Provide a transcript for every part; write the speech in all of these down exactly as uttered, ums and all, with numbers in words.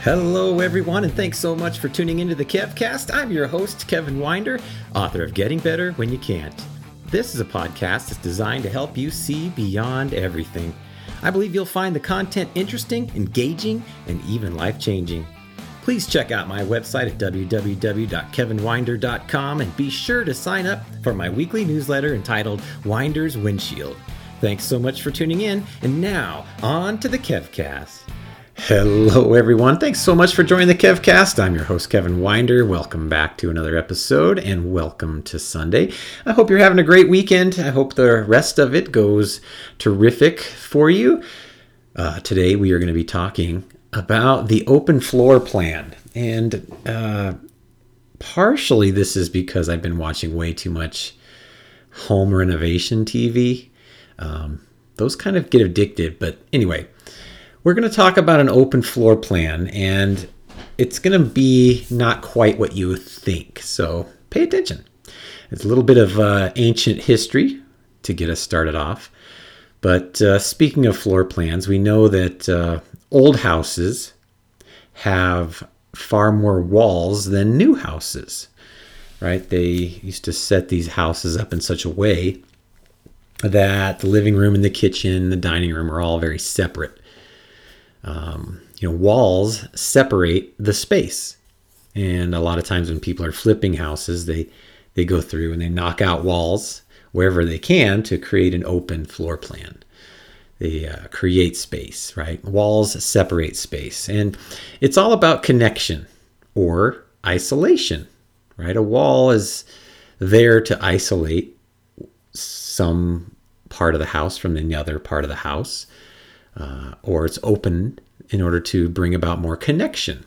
Hello, everyone, and thanks so much for tuning into the KevCast. I'm your host, Kevin Winder, author of Getting Better When You Can't. This is a podcast that's designed to help you see beyond everything. I believe you'll find the content interesting, engaging, and even life-changing. Please check out my website at w w w dot kevin winder dot com and be sure to sign up for my weekly newsletter entitled Winder's Windshield. Thanks so much for tuning in, and now on to the KevCast. Hello, everyone. Thanks so much for joining the KevCast. I'm your host, Kevin Winder. Welcome back to another episode, and welcome to Sunday. I hope you're having a great weekend. I hope the rest of it goes terrific for you. Uh, today, we are going to be talking about the open floor plan. And uh, partially, this is because I've been watching way too much home renovation T V. Um, those kind of get addicted. But anyway, we're going to talk about an open floor plan, and it's going to be not quite what you think, so pay attention. It's a little bit of uh, ancient history to get us started off. But uh, speaking of floor plans, we know that uh, old houses have far more walls than new houses, right? They used to set these houses up in such a way that the living room and the kitchen, the dining room are all very separate. Um, you know, walls separate the space. And a lot of times when people are flipping houses, they, they go through and they knock out walls wherever they can to create an open floor plan. They uh, create space, right? Walls separate space. And it's all about connection or isolation, right? A wall is there to isolate some part of the house from the other part of the house. Uh, or it's open in order to bring about more connection.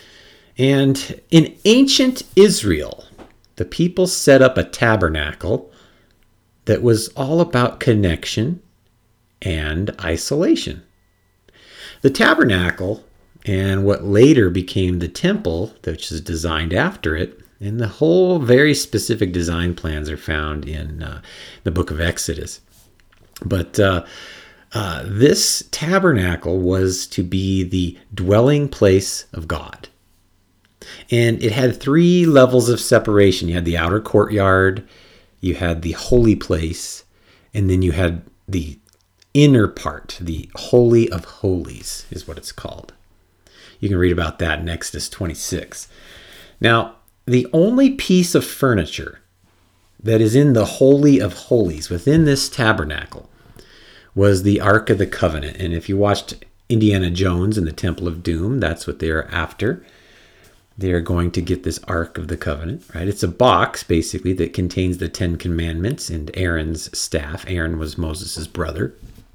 And in ancient Israel, the people set up a tabernacle that was all about connection and isolation. The tabernacle and what later became the temple, which is designed after it, and the whole very specific design plans are found in uh, the book of Exodus. But uh, Uh, this tabernacle was to be the dwelling place of God. And it had three levels of separation. You had the outer courtyard, you had the holy place, and then you had the inner part, the Holy of Holies is what it's called. You can read about that in Exodus twenty-six. Now, the only piece of furniture that is in the Holy of Holies within this tabernacle was the Ark of the Covenant. And if you watched Indiana Jones and the Temple of Doom, that's what they're after. They're going to get this Ark of the Covenant, right? It's a box, basically, that contains the Ten Commandments and Aaron's staff. Aaron was Moses' brother.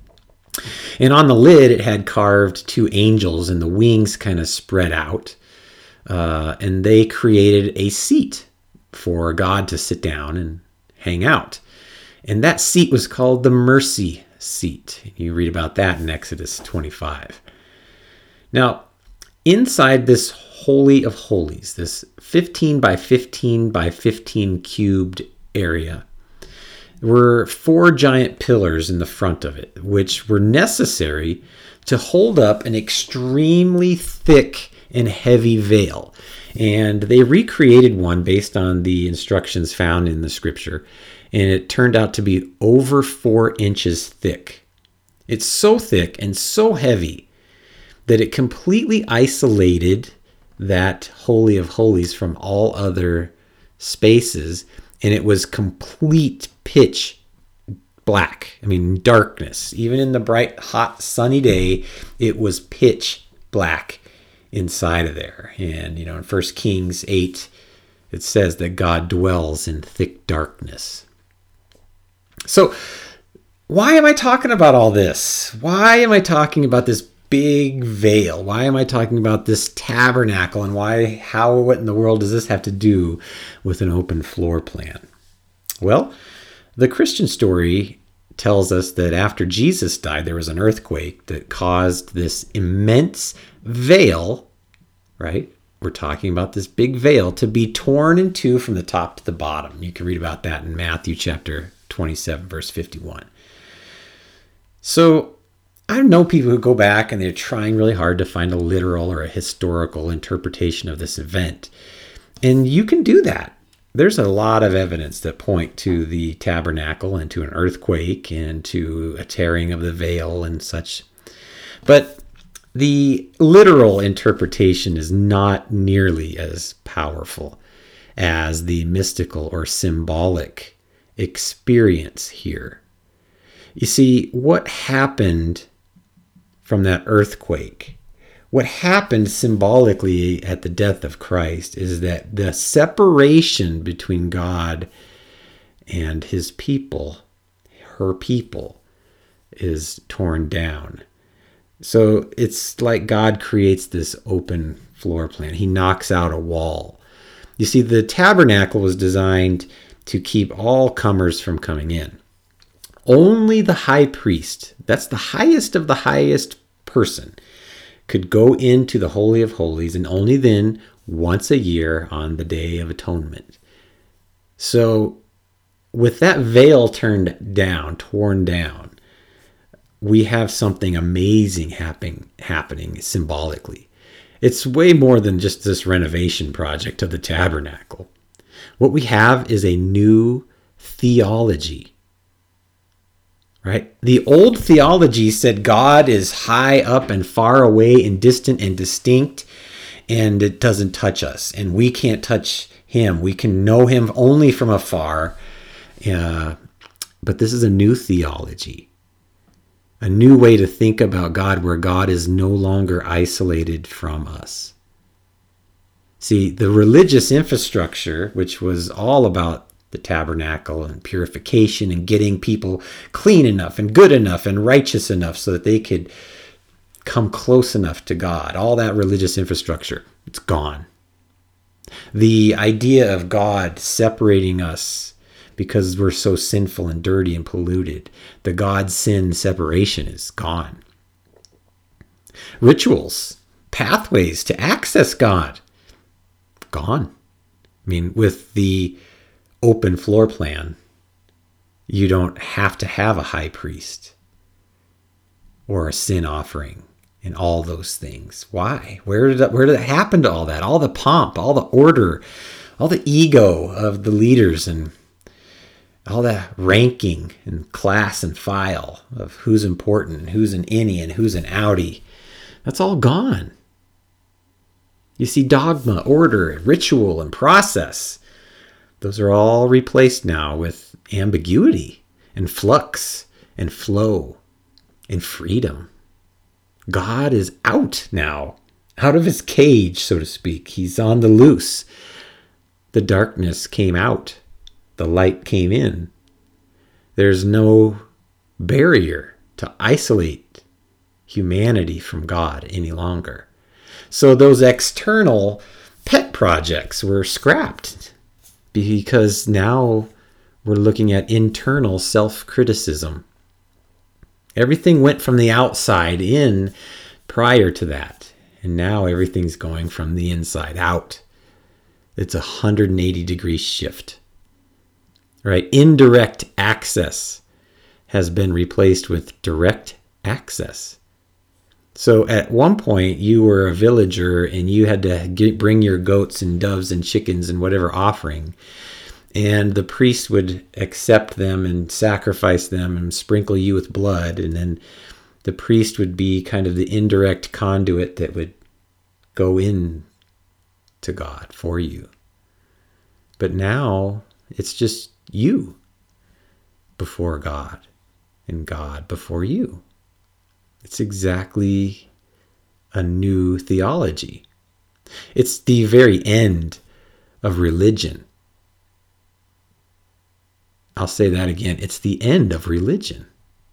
And on the lid, it had carved two angels, and the wings kind of spread out. Uh, and they created a seat for God to sit down and hang out. And that seat was called the mercy seat. You read about that in Exodus twenty-five. Now, inside this Holy of Holies, this fifteen by fifteen by fifteen cubed area, were four giant pillars in the front of it, which were necessary to hold up an extremely thick and heavy veil. And they recreated one based on the instructions found in the scripture. And it turned out to be over four inches thick. It's so thick and so heavy that it completely isolated that Holy of Holies from all other spaces. And it was complete pitch black. I mean, darkness. Even in the bright, hot, sunny day, it was pitch black inside of there. And, you know, in First Kings eight, it says that God dwells in thick darkness. So why am I talking about all this? Why am I talking about this big veil? Why am I talking about this tabernacle? And why, how, what in the world does this have to do with an open floor plan? Well, the Christian story tells us that after Jesus died, there was an earthquake that caused this immense veil, right? We're talking about this big veil to be torn in two from the top to the bottom. You can read about that in Matthew chapter twenty-seven, verse fifty-one. So I know people who go back and they're trying really hard to find a literal or a historical interpretation of this event. And you can do that. There's a lot of evidence that point to the tabernacle and to an earthquake and to a tearing of the veil and such. But the literal interpretation is not nearly as powerful as the mystical or symbolic experience here. You see, what happened from that earthquake, what happened symbolically at the death of Christ, is that the separation between God and his people, her people, is torn down. So it's like God creates this open floor plan. He knocks out a wall. You see, the tabernacle was designed to keep all comers from coming in. Only the high priest, that's the highest of the highest person, could go into the Holy of Holies, and only then once a year on the Day of Atonement. So with that veil turned down, torn down, we have something amazing happening, happening symbolically. It's way more than just this renovation project of the tabernacle. What we have is a new theology, right? The old theology said God is high up and far away and distant and distinct, and it doesn't touch us, and we can't touch him. We can know him only from afar. Uh, but this is a new theology. A new way to think about God, where God is no longer isolated from us. See, the religious infrastructure, which was all about the tabernacle and purification and getting people clean enough and good enough and righteous enough so that they could come close enough to God, all that religious infrastructure, it's gone. The idea of God separating us because we're so sinful and dirty and polluted, the God-sin separation is gone. Rituals, pathways to access God, gone. I mean, with the open floor plan, you don't have to have a high priest or a sin offering and all those things. Why? Where did that, where did it happen to all that? All the pomp, all the order, all the ego of the leaders, and all that ranking and class and file of who's important and who's an innie and who's an outie. That's all gone. You see, dogma, order, ritual, and process, those are all replaced now with ambiguity and flux and flow and freedom. God is out now, out of his cage, so to speak. He's on the loose. The darkness came out. The light came in. There's no barrier to isolate humanity from God any longer. So those external pet projects were scrapped because now we're looking at internal self-criticism. Everything went from the outside in prior to that, and now everything's going from the inside out. It's a one hundred eighty degree shift. Right? Indirect access has been replaced with direct access. So at one point, you were a villager and you had to get, bring your goats and doves and chickens and whatever offering. And the priest would accept them and sacrifice them and sprinkle you with blood. And then the priest would be kind of the indirect conduit that would go in to God for you. But now it's just you before God and God before you. It's exactly a new theology. It's the very end of religion. I'll say that again. It's the end of religion.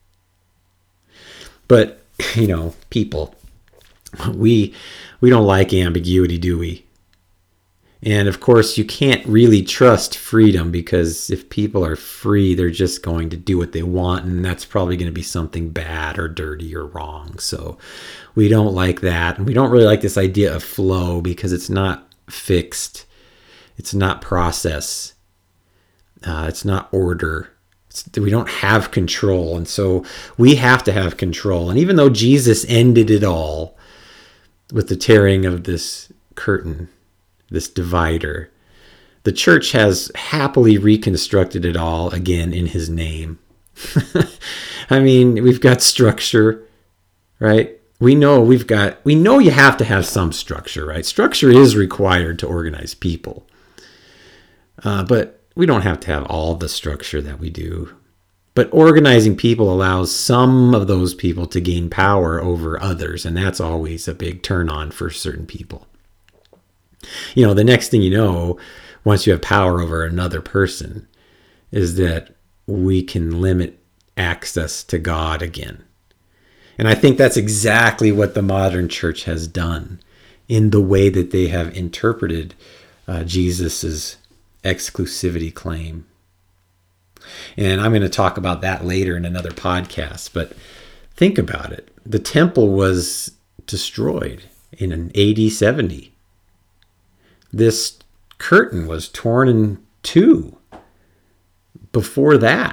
But, you know, people, we we don't like ambiguity, do we? And of course, you can't really trust freedom, because if people are free, they're just going to do what they want, and that's probably going to be something bad or dirty or wrong. So we don't like that. And we don't really like this idea of flow, because it's not fixed. It's not process. Uh, it's not order. We don't have control. And so we have to have control. And even though Jesus ended it all with the tearing of this curtain, this divider, the church has happily reconstructed it all again in his name. I mean, we've got structure, right? We know we've got, we know you have to have some structure, right? Structure is required to organize people. Uh, but we don't have to have all the structure that we do. But organizing people allows some of those people to gain power over others. And that's always a big turn on for certain people. You know, the next thing you know, once you have power over another person, is that we can limit access to God again. And I think that's exactly what the modern church has done in the way that they have interpreted uh, Jesus's exclusivity claim. And I'm going to talk about that later in another podcast. But think about it. The temple was destroyed in an A D seventy. This curtain was torn in two before that.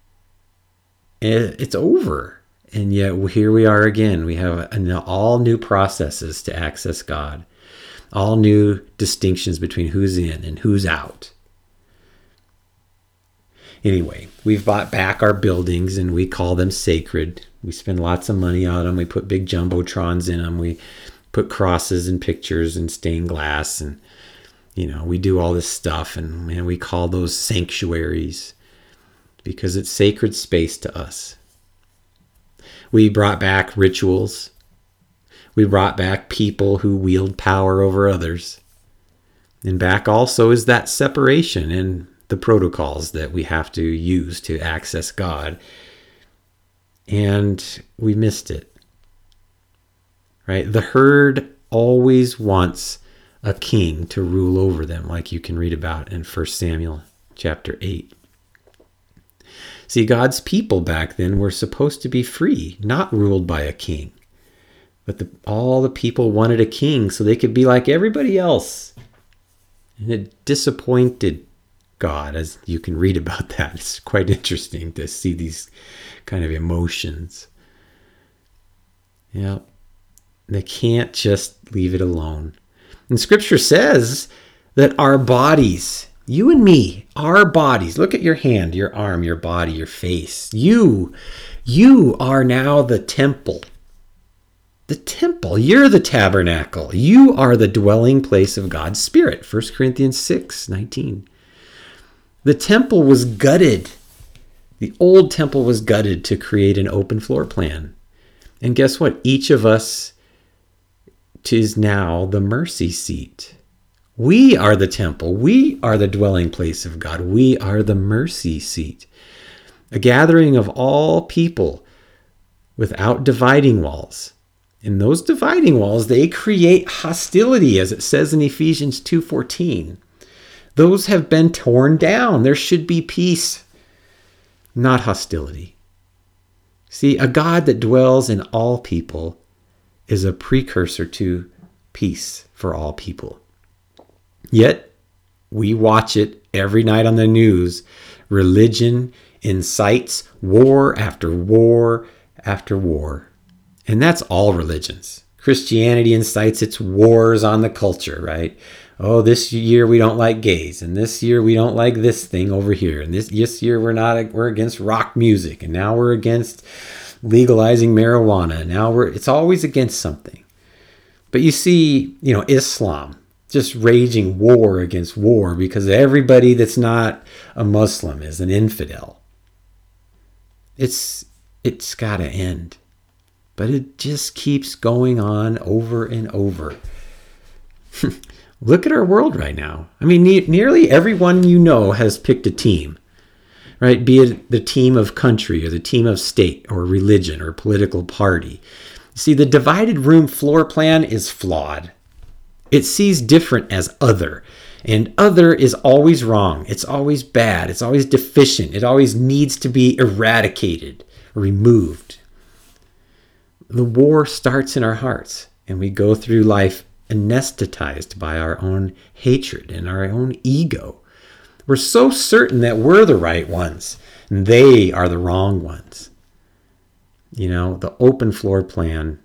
It's over. And yet here we are again. We have all new processes to access God. All new distinctions between who's in and who's out. Anyway, we've bought back our buildings and we call them sacred. We spend lots of money on them. We put big jumbotrons in them. We put crosses and pictures and stained glass. And, you know, we do all this stuff. And man, we call those sanctuaries because it's sacred space to us. We brought back rituals. We brought back people who wield power over others. And back also is that separation and the protocols that we have to use to access God. And we missed it. Right? The herd always wants a king to rule over them, like you can read about in First Samuel chapter eight. See, God's people back then were supposed to be free, not ruled by a king. But the, all the people wanted a king so they could be like everybody else. And it disappointed God, as you can read about that. It's quite interesting to see these kind of emotions. Yeah, they can't just leave it alone. And Scripture says that our bodies, you and me, our bodies, look at your hand, your arm, your body, your face. You, you are now the temple. The temple. You're the tabernacle. You are the dwelling place of God's Spirit. First Corinthians six nineteen. The temple was gutted. The old temple was gutted to create an open floor plan. And guess what? Each of us is now the mercy seat. We are the temple. We are the dwelling place of God. We are the mercy seat. A gathering of all people without dividing walls. And those dividing walls, they create hostility, as it says in Ephesians two fourteen. Those have been torn down. There should be peace, not hostility. See, a God that dwells in all people is a precursor to peace for all people. Yet, we watch it every night on the news. Religion incites war after war after war. And that's all religions. Christianity incites its wars on the culture, right? Oh, this year we don't like gays, and this year we don't like this thing over here, and this this year we're not we're against rock music, and now we're against legalizing marijuana. Now we're it's always against something. But you see, you know, Islam just raging war against war because everybody that's not a Muslim is an infidel. It's it's got to end. But it just keeps going on over and over. Look at our world right now. I mean, ne- nearly everyone you know has picked a team, right? Be it the team of country or the team of state or religion or political party. See, the divided room floor plan is flawed. It sees different as other. And other is always wrong. It's always bad. It's always deficient. It always needs to be eradicated or removed. The war starts in our hearts, and we go through life anesthetized by our own hatred and our own ego. We're so certain that we're the right ones, And they are the wrong ones. You know, the open floor plan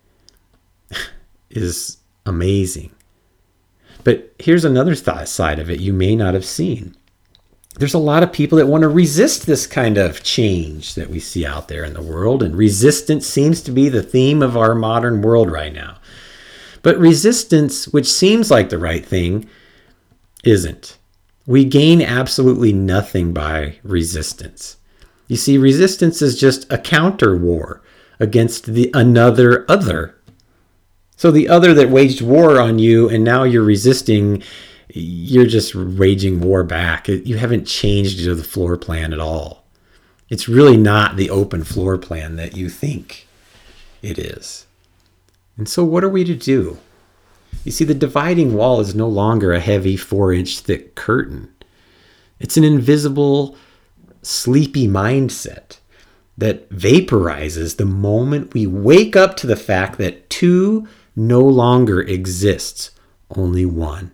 is amazing. But here's another th- side of it you may not have seen. There's a lot of people that want to resist this kind of change that we see out there in the world, and resistance seems to be the theme of our modern world right now. But resistance, which seems like the right thing, isn't. We gain absolutely nothing by resistance. You see, resistance is just a counter war against the another other. So the other that waged war on you and now you're resisting, you're just waging war back. You haven't changed the floor plan at all. It's really not the open floor plan that you think it is. And so what are we to do? You see, the dividing wall is no longer a heavy four-inch thick curtain. It's an invisible, sleepy mindset that vaporizes the moment we wake up to the fact that two no longer exists, only one.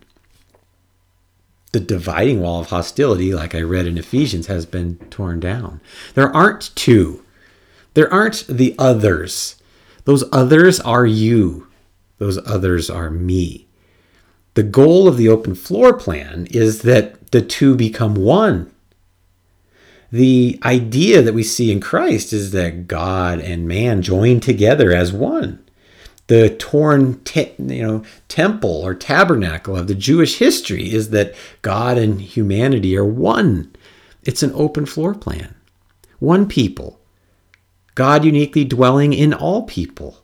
The dividing wall of hostility, like I read in Ephesians, has been torn down. There aren't two. There aren't the others. Those others are you. Those others are me. The goal of the open floor plan is that the two become one. The idea that we see in Christ is that God and man join together as one. The torn te- you know, temple or tabernacle of the Jewish history is that God and humanity are one. It's an open floor plan. One people. God uniquely dwelling in all people.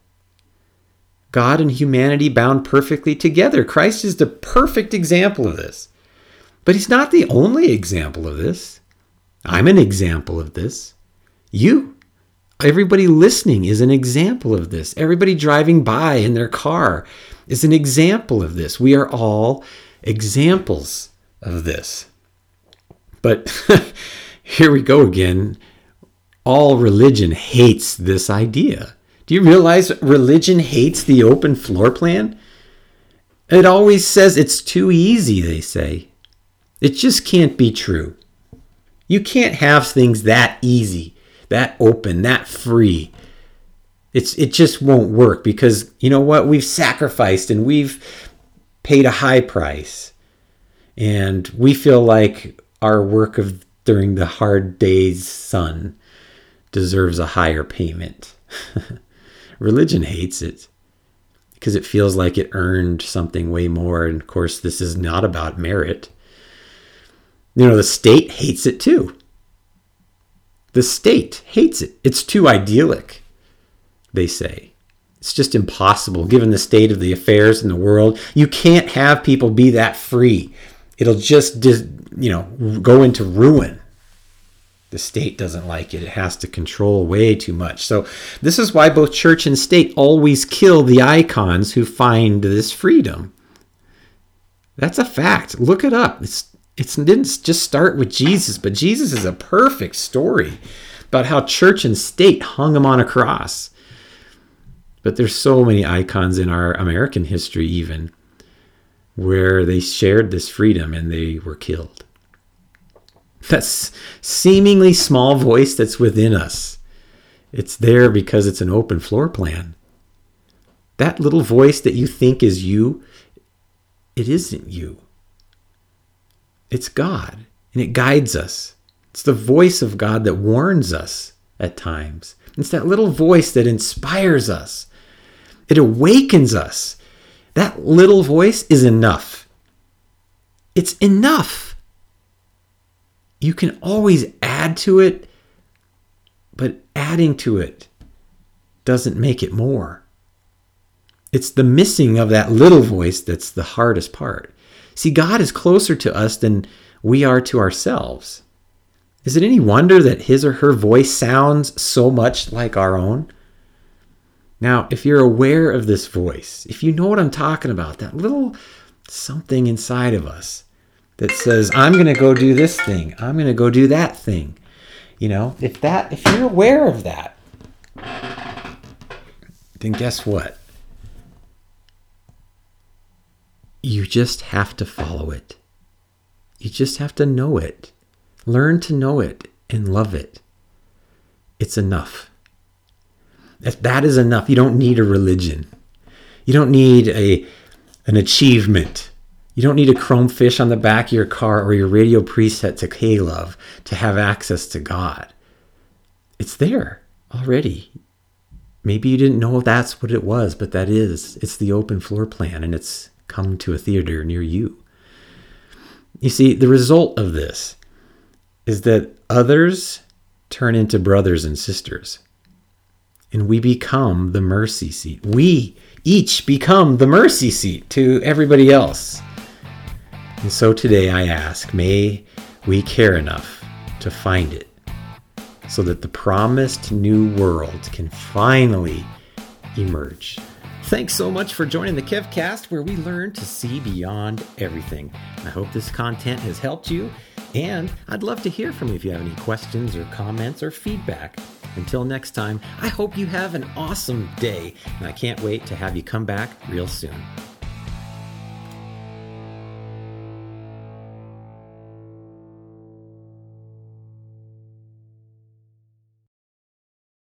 God and humanity bound perfectly together. Christ is the perfect example of this. But he's not the only example of this. I'm an example of this. You. Everybody listening is an example of this. Everybody driving by in their car is an example of this. We are all examples of this. But here we go again. All religion hates this idea. Do you realize religion hates the open floor plan? It always says it's too easy, they say. It just can't be true. You can't have things that easy, that open, that free. It's it just won't work because, you know what? We've sacrificed and we've paid a high price. And we feel like our work of during the hard day's sun deserves a higher payment. Religion hates it because it feels like it earned something way more. And of course, this is not about merit. You know, the state hates it too. The state hates it. It's too idyllic, they say. It's just impossible given the state of the affairs in the world. You can't have people be that free. It'll just, you know, go into ruin. The state doesn't like it. It has to control way too much. So this is why both church and state always kill the icons who find this freedom. That's a fact. Look it up. It's It's, it didn't just start with Jesus, but Jesus is a perfect story about how church and state hung him on a cross. But there's so many icons in our American history even where they shared this freedom and they were killed. That seemingly small voice that's within us. It's there because it's an open floor plan. That little voice that you think is you, it isn't you. It's God, and it guides us. It's the voice of God that warns us at times. It's that little voice that inspires us. It awakens us. That little voice is enough. It's enough. You can always add to it, but adding to it doesn't make it more. It's the missing of that little voice that's the hardest part. See, God is closer to us than we are to ourselves. Is it any wonder that his or her voice sounds so much like our own? Now, if you're aware of this voice, if you know what I'm talking about, that little something inside of us that says, I'm going to go do this thing, I'm going to go do that thing. You know, if that, if you're aware of that, then guess what? You just have to follow it. You just have to know it. Learn to know it and love it. It's enough. That, that is enough. You don't need a religion. You don't need a an achievement. You don't need a chrome fish on the back of your car or your radio preset to K-Love to have access to God. It's there already. Maybe you didn't know that's what it was, but that is. It's the open floor plan, and it's come to a theater near you. You see, the result of this is that others turn into brothers and sisters, and we become the mercy seat. We each become the mercy seat to everybody else. And so today I ask, may we care enough to find it so that the promised new world can finally emerge. Thanks so much for joining the KevCast, where we learn to see beyond everything. I hope this content has helped you, and I'd love to hear from you if you have any questions or comments or feedback. Until next time, I hope you have an awesome day, and I can't wait to have you come back real soon.